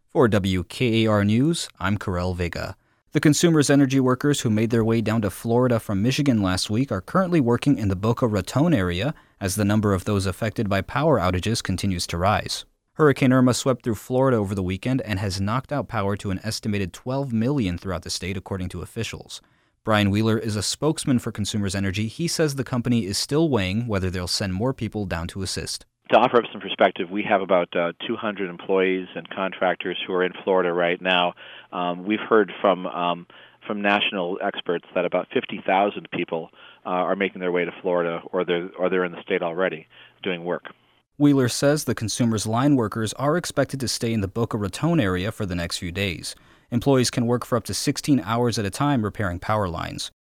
For WKAR News, I'm Karel Vega. The Consumers Energy workers who made their way down to Florida from Michigan last week are currently working in the Boca Raton area as the number of those affected by power outages continues to rise. Hurricane Irma swept through Florida over the weekend and has knocked out power to an estimated 12 million throughout the state, according to officials. Brian Wheeler is a spokesman for Consumers Energy. He says the company is still weighing whether they'll send more people down to assist. To offer up some perspective, we have about 200 employees and contractors who are in Florida right now. We've heard from national experts that about 50,000 people are making their way to Florida, or they're in the state already doing work. Wheeler says the Consumers line workers are expected to stay in the Boca Raton area for the next few days. Employees can work for up to 16 hours at a time repairing power lines.